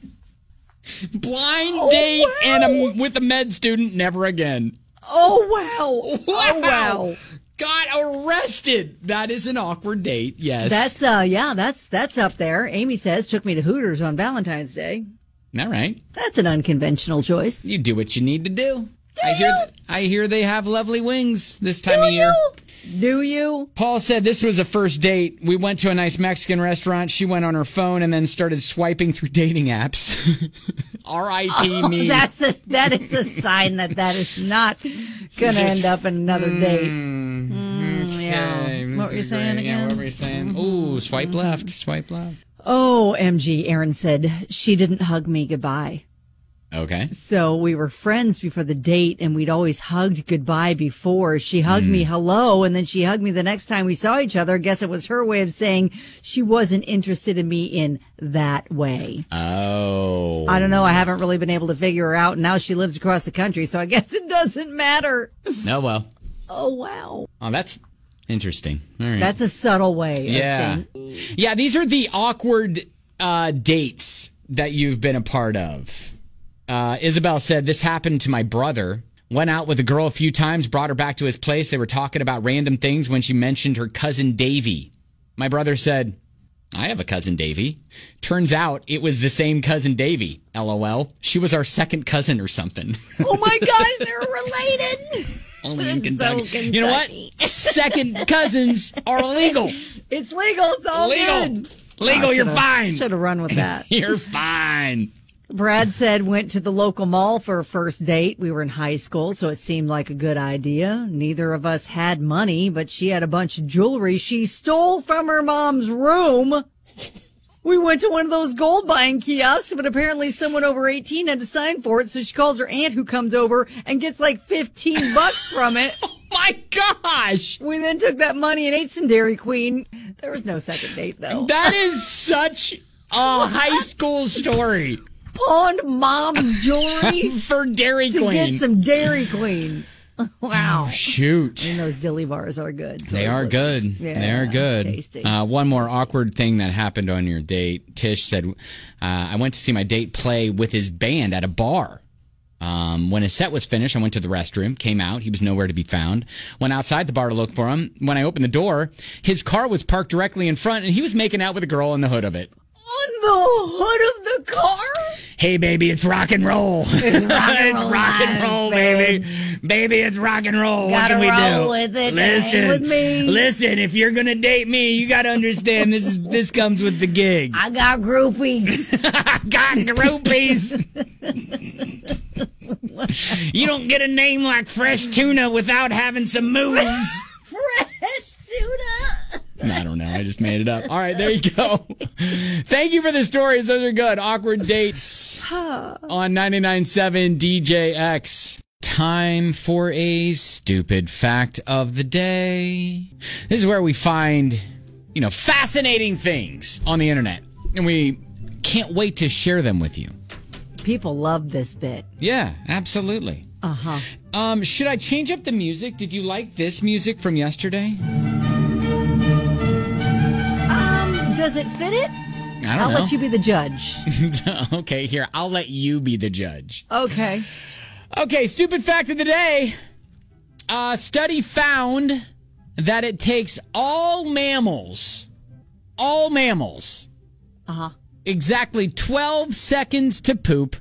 Blind date and with a med student, never again. Oh, wow. Oh, wow. Got arrested. That is an awkward date. Yes. That's up there. Amy says took me to Hooters on Valentine's Day. All right. That's an unconventional choice. You do what you need to do. I hear they have lovely wings this time of year. Do you? Paul said this was a first date. We went to a nice Mexican restaurant. She went on her phone and then started swiping through dating apps. R.I.P. me. That is a sign that is not going to end up in another date. Yeah. What were you saying again? Yeah, what were you saying? Ooh, swipe left. Swipe left. Oh, MG. Aaron said she didn't hug me goodbye. Okay. So we were friends before the date, and we'd always hugged goodbye before. She hugged me hello, and then she hugged me the next time we saw each other. I guess it was her way of saying she wasn't interested in me in that way. Oh. I don't know. I haven't really been able to figure her out. And now she lives across the country, so I guess it doesn't matter. Oh, well. Oh, wow. Oh, that's interesting. All right. That's a subtle way of saying. Yeah, these are the awkward dates that you've been a part of. Isabel said, this happened to my brother. Went out with a girl a few times, brought her back to his place. They were talking about random things when she mentioned her cousin Davy. My brother said, I have a cousin Davy. Turns out it was the same cousin Davy. LOL. She was our second cousin or something. Oh my gosh, they're related. Only in Kentucky. So you know what? Second cousins are illegal. It's legal. It's all legal. good. Legal, you're fine. Should have run with that. You're fine. Brad said went to the local mall for a first date. We were in high school, so it seemed like a good idea. Neither of us had money, but she had a bunch of jewelry she stole from her mom's room. We went to one of those gold buying kiosks, but apparently someone over 18 had to sign for it, so she calls her aunt who comes over and gets like $15 from it. Oh my gosh! We then took that money and ate some Dairy Queen. There was no second date, though. That is such a high school story. Pawned mom's jewelry for Dairy to Queen. get some Dairy Queen. Wow. Oh, shoot. And those dilly bars are good. They are good. Yeah, they are good. Tasty. One more awkward thing that happened on your date. Tish said, I went to see my date play with his band at a bar. When his set was finished, I went to the restroom, came out. He was nowhere to be found. Went outside the bar to look for him. When I opened the door, his car was parked directly in front, and he was making out with a girl in the hood of it. On the hood of the car? Hey, baby, it's rock and roll. It's rock and roll, baby. Baby, it's rock and roll. What can we roll do? With it. Listen, with me. Listen, if you're going to date me, you got to understand this comes with the gig. I got groupies. I got groupies. You don't get a name like Fresh Tuna without having some moves. Fresh Tuna. I don't know. I just made it up. All right, there you go. Thank you for the stories. Those are good. Awkward dates on 99.7 DJX. Time for a stupid fact of the day. This is where we find, fascinating things on the internet. And we can't wait to share them with you. People love this bit. Yeah, absolutely. Uh-huh. Should I change up the music? Did you like this music from yesterday? Does it fit it? I don't I'll know. let you be the judge. Okay, here. I'll let you be the judge. Okay. Okay, stupid fact of the day. A study found that it takes all mammals, exactly 12 seconds to poop.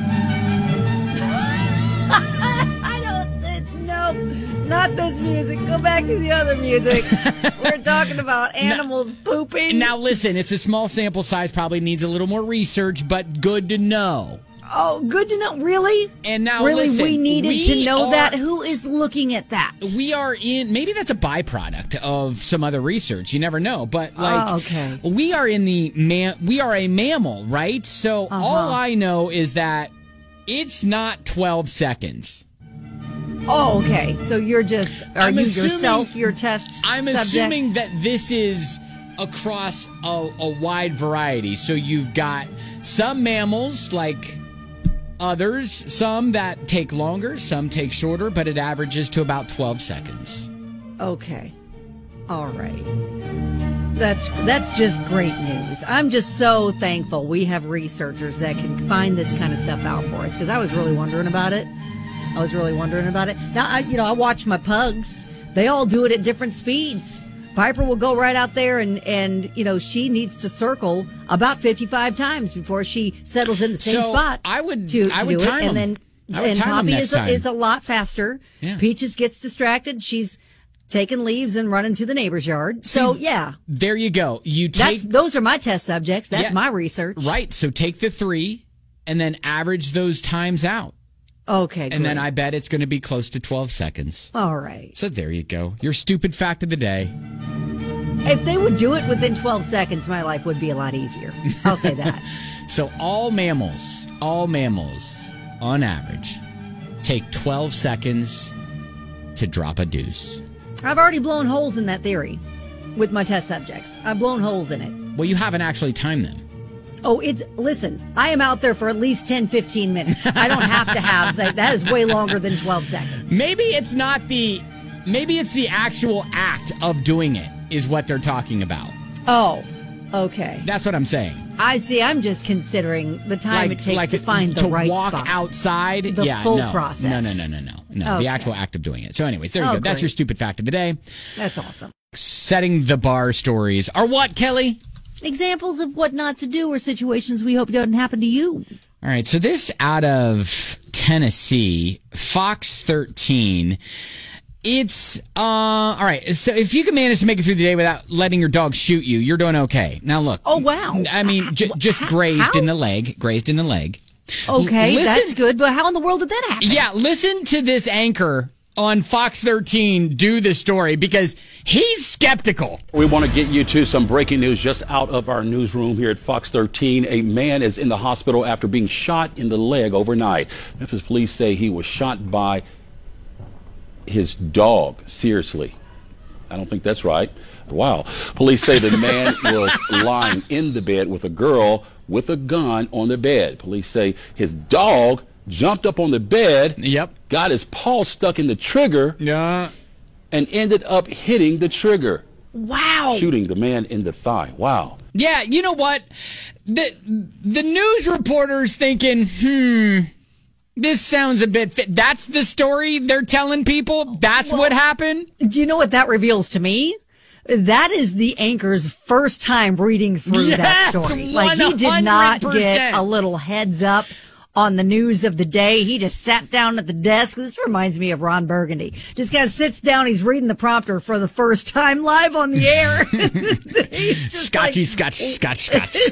No, not this music. Go back to the other music. We're talking about animals pooping. Now, listen, it's a small sample size, probably needs a little more research, but good to know. Oh, good to know. Really? And now, really, listen, we needed to know that? Who is looking at that? We are maybe that's a byproduct of some other research. You never know. But, okay. we are we are a mammal, right? So all I know is that it's not 12 seconds. Oh, okay. So you're just, I'm you assuming, yourself your test I'm subject? assuming that this is across a wide variety. So you've got some mammals like others, some that take longer, some take shorter, but it averages to about 12 seconds. Okay. All right. That's just great news. I'm just so thankful we have researchers that can find this kind of stuff out for us, because I was really wondering about it. Now, I watch my pugs. They all do it at different speeds. Piper will go right out there and she needs to circle about 55 times before she settles in the same spot. I would do time it. them. And time Poppy them is a lot faster. Yeah. Peaches gets distracted. She's taking leaves and running to the neighbor's yard. So, yeah. There you go. Those are my test subjects. That's my research. Right. So take the 3 and then average those times out. Okay, and then I bet it's going to be close to 12 seconds. All right. So there you go. Your stupid fact of the day. If they would do it within 12 seconds, my life would be a lot easier. I'll say that. So all mammals, on average, take 12 seconds to drop a deuce. I've already blown holes in that theory with my test subjects. I've blown holes in it. Well, you haven't actually timed them. Oh, listen, I am out there for at least 10, 15 minutes. I don't have to have that. That is way longer than 12 seconds. Maybe it's the actual act of doing it is what they're talking about. Oh, okay. That's what I'm saying. I see. I'm just considering the time it takes to find the right spot. To walk outside. The full process. No. Okay. The actual act of doing it. So anyways, there you go. Great. That's your stupid fact of the day. That's awesome. Setting the bar stories are what, Kelly? Examples of what not to do or situations we hope don't happen to you. All right. So this out of Tennessee, Fox 13. It's, all right. So if you can manage to make it through the day without letting your dog shoot you, you're doing okay. Now look. Oh, wow. I mean, just grazed in the leg. Okay, that's good, but how in the world did that happen? Yeah, listen to this anchor on Fox 13 do the story because he's skeptical. We want to get you to some breaking news just out of our newsroom here at Fox 13. A man is in the hospital after being shot in the leg overnight. Memphis police say he was shot by his dog. Seriously. I don't think that's right. Wow. Police say the man was lying in the bed with a girl with a gun on the bed. Police say his dog jumped up on the bed, got his paw stuck in the trigger, and ended up hitting the trigger. Wow. Shooting the man in the thigh. Wow. Yeah, you know what? The news reporter's thinking, this sounds a bit fit. That's the story they're telling people? That's what happened? Do you know what that reveals to me? That is the anchor's first time reading through that story. Like, he did not get a little heads up on the news of the day. He just sat down at the desk. This reminds me of Ron Burgundy. Just kind of sits down. He's reading the prompter for the first time live on the air. Scotchy, scotch.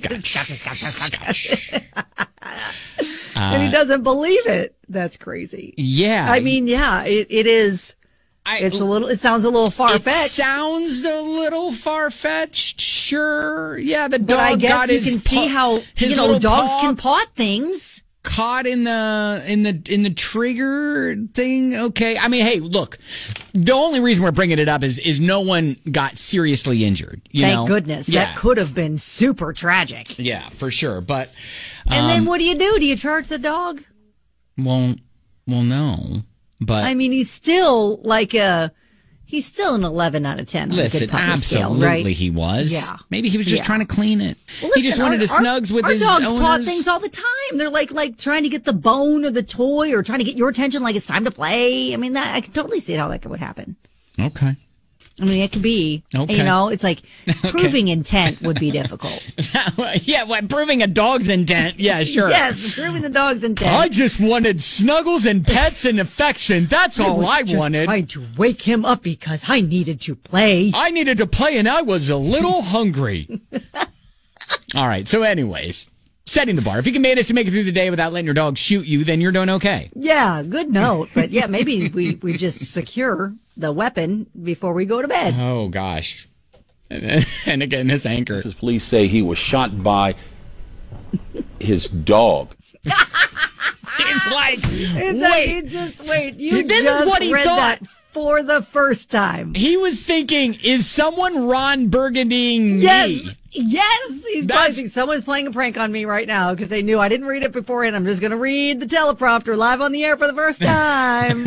And he doesn't believe it. That's crazy. Yeah. I mean, yeah, it is. It sounds a little far-fetched. It sounds a little far-fetched, sure. Yeah, the dog I guess got you his can see how his little dogs paw can paw things. Caught in the trigger thing. Okay. I mean, hey, look, the only reason we're bringing it up is no one got seriously injured. Thank goodness. Yeah. That could have been super tragic. Yeah, for sure. But and then what do? Do you charge the dog? Well, no. But I mean, he's still he's still an 11 out of 10. Listen, absolutely scale, right? He was. Yeah. Maybe he was just trying to clean it. Well, he just wanted to snugs with his dogs owners. paw things all the time. They're like trying to get the bone or the toy or trying to get your attention like it's time to play. I mean, I can totally see how that would happen. Okay. I mean, it could be, it's like proving intent would be difficult. Yeah, proving a dog's intent. Yeah, sure. Yes, proving the dog's intent. I just wanted snuggles and pets and affection. That's all I wanted. Trying to wake him up because I needed to play. I needed to play and I was a little hungry. All right. So anyways, setting the bar. If you can manage to make it through the day without letting your dog shoot you, then you're doing okay. Yeah, good note. But yeah, maybe we just secure the weapon before we go to bed. Oh, gosh. And again, this anchor. Police say he was shot by his dog. It's like, wait. You this just is what he read thought. That for the first time. He was thinking, is someone Ron Burgundying me? Yes, he's buzzing. Someone's playing a prank on me right now because they knew I didn't read it beforehand. I'm just going to read the teleprompter live on the air for the first time.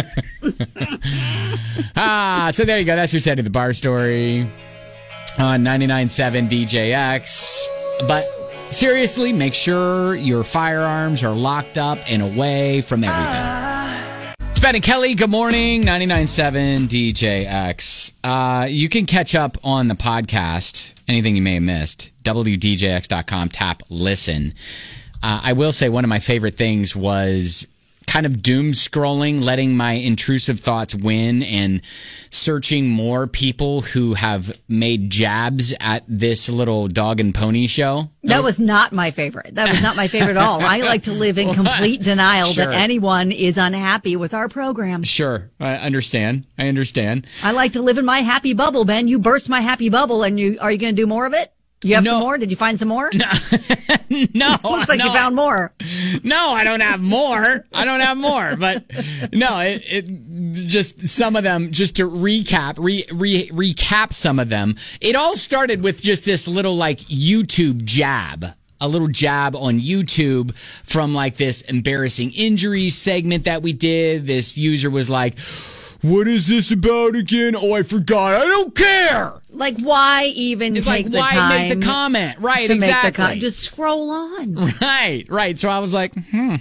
So there you go. That's your Setting the Bar story on 99.7 DJX. But seriously, make sure your firearms are locked up and away from everything. It's Ben and Kelly. Good morning. 99.7 DJX. You can catch up on the podcast. Anything you may have missed. WDJX.com, tap listen. I will say one of my favorite things was kind of doom scrolling, letting my intrusive thoughts win and searching more people who have made jabs at this little dog and pony show. That was not my favorite. That was not my favorite at all. I like to live in complete denial that anyone is unhappy with our program. Sure. I understand. I like to live in my happy bubble, Ben. You burst my happy bubble, and are you going to do more of it? You have some more? Did you find some more? No. Looks like you found more. No, I don't have more. But no, it just some of them, just to recap some of them. It all started with just this little YouTube jab. A little jab on YouTube from this embarrassing injuries segment that we did. This user was like, what is this about again? Oh, I forgot. I don't care. Why even take the time? Why make the comment? Right, to exactly. Make the just scroll on. Right. So I was like,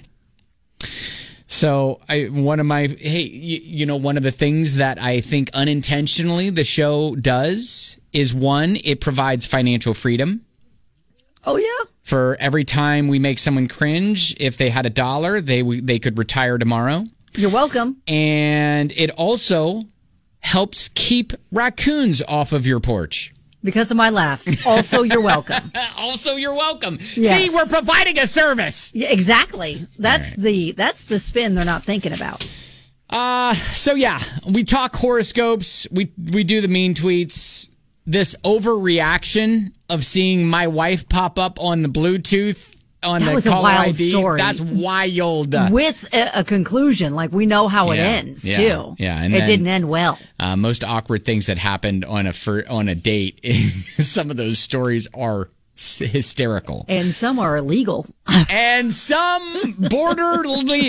So one of the things that I think unintentionally the show does is, one, it provides financial freedom. Oh, yeah. For every time we make someone cringe, if they had $1, they could retire tomorrow. You're welcome. And it also helps keep raccoons off of your porch. Because of my laugh. Also, you're welcome. Also, you're welcome. Yes. See, we're providing a service. Yeah, exactly. That's the spin they're not thinking about. So yeah, we talk horoscopes. We do the mean tweets. This overreaction of seeing my wife pop up on the Bluetooth on the caller ID. Story. That's wild. With a conclusion, like we know how it ends too. Yeah, and it didn't end well. Most awkward things that happened on a date. Some of those stories are hysterical, and some are illegal, and some border.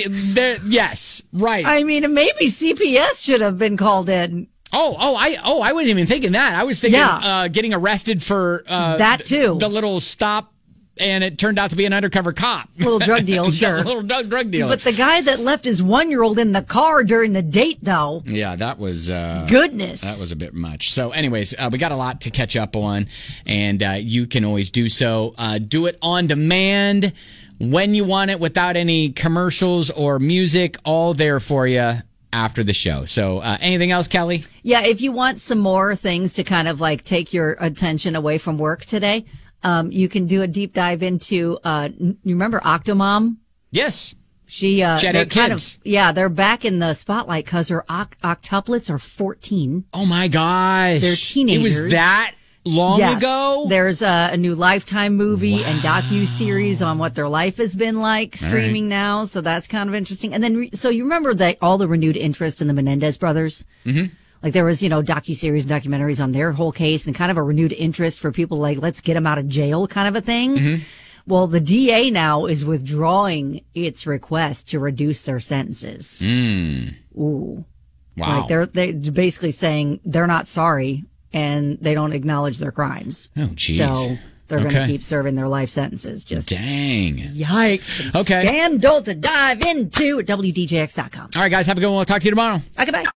Yes, right. I mean, maybe CPS should have been called in. I wasn't even thinking that. I was thinking getting arrested for that too. The little stop. And it turned out to be an undercover cop. Little drug deal, sure. Little drug dealer. But the guy that left his 1-year-old in the car during the date, though. Yeah, that was... goodness. That was a bit much. So anyways, we got a lot to catch up on. And you can always do so. Do it on demand when you want it without any commercials or music. All there for you after the show. So anything else, Kelly? Yeah, if you want some more things to kind of like take your attention away from work today... you can do a deep dive into, you remember Octomom? Yes. They're kind of, they're back in the spotlight because her octuplets are 14. Oh my gosh. They're teenagers. It was that long ago? There's a new Lifetime movie and docu-series on what their life has been like streaming now. So that's kind of interesting. And then, so you remember all the renewed interest in the Menendez brothers? Mm-hmm. Like there was, docuseries and documentaries on their whole case and kind of a renewed interest for people like, let's get them out of jail kind of a thing. Mm-hmm. Well, the DA now is withdrawing its request to reduce their sentences. Ooh. Wow. Like they're basically saying they're not sorry and they don't acknowledge their crimes. Oh, geez. So they're going to keep serving their life sentences. Just dang. Yikes. Okay. Scandal to dive into at WDJX.com. All right, guys. Have a good one. We'll talk to you tomorrow. Okay, bye.